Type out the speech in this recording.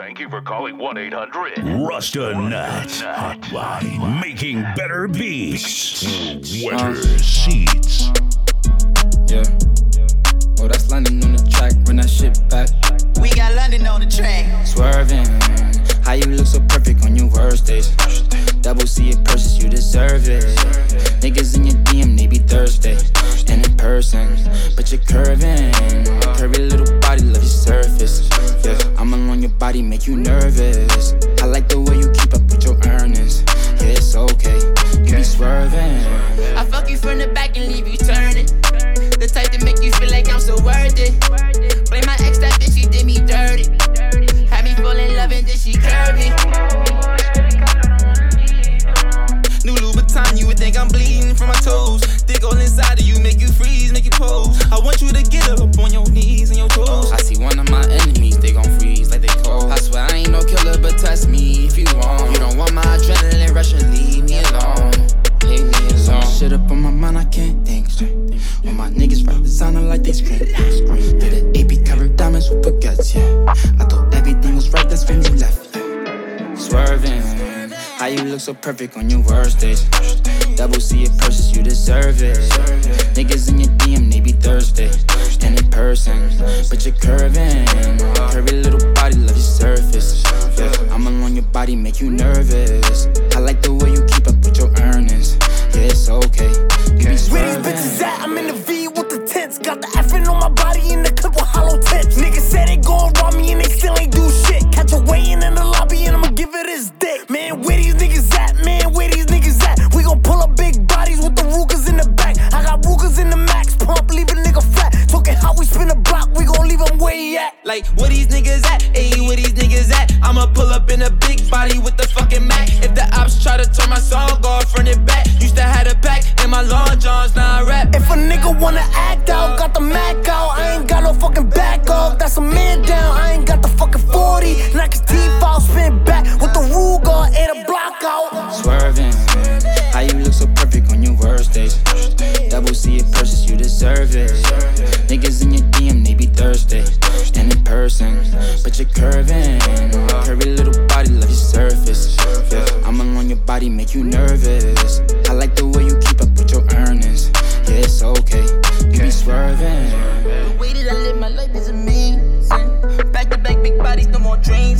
Thank you for calling 1-800 Rasta Nuts Hotline, making better beats, wetter seats. Yeah. Oh, that's London on the track. Run that shit back. We got London on the track. Swerving. How you look so perfect on your worst days. Double C it purchase, you deserve it. Niggas in your DM, they be thirsty. And in person, but you're curving. Curvy little body, love your surface. Yeah, I'm alone your body, make you nervous. I like the way you keep up with your earnings. Yeah, it's okay, you be swerving. I fuck you from the back and leave you turning. The type to make you feel like I'm so worth it. Blame my ex, that bitch, she did me dirty. Had me fall in love and then she curved me. New Louboutin, you would think I'm bleeding from my toes. Dick all inside of you, make you freeze, make you pose. I want you to get up on your knees and your toes. I see one of my enemies, they gon' freeze like they cold. I swear I ain't no killer, but test me if you want. You don't want my adrenaline rush and leave me alone. Leave me alone. Shit up on my mind, I can't think straight. All my niggas rap sounding like they scream. Did an AP covered diamonds with baguettes, yeah. I thought everything was right, that's when you left, yeah. Swerving. How you look so perfect on your worst days. Double C it purchase, you deserve it. Niggas in your DM, they be thirsty. And in person, but you're curving. Curvy little body, love your surface. Yeah, I'm alone your body, make you nervous. I like the way you keep up with your earnings. Yeah, it's okay, you be swerving. Where these bitches at? I'm in the V with the tents. Got the effing on my body in the clip with hollow tips. Niggas said they gon' rob me and they still ain't do shit. Catch a weigh-in in the lobby and I'ma give it his dick. Man, where these niggas at? Man, where these niggas at? We gon' pull up big bodies with the Rugers in the back. I got Rugers in the max pump, leave a nigga flat. Talking how we spin a block, we gon' leave him where he at. Like, where these niggas at? Ayy, where these niggas at? I'ma pull up in a big body with the fucking Mac. If the ops try to turn my song off, run it back. Used to have a pack in my long johns, now I rap. If a nigga wanna act out, got the Mac out. I ain't got no fucking back off, that's a man down. I ain't got the fucking 40, knock his teeth out, spin back with the Ruger, ate a block out. Swerving. How you look so perfect on your worst days. Double C it purchase, you deserve it. Niggas in your DM, they be thirsty. And in person, but you're curving. Curvy little body, love your surface. Yeah, I'm alone your body, make you nervous. I like the way you keep up with your earnings. Yeah, it's okay, you be swerving. The way that I live my life is amazing. Back to back, big bodies, no more dreams.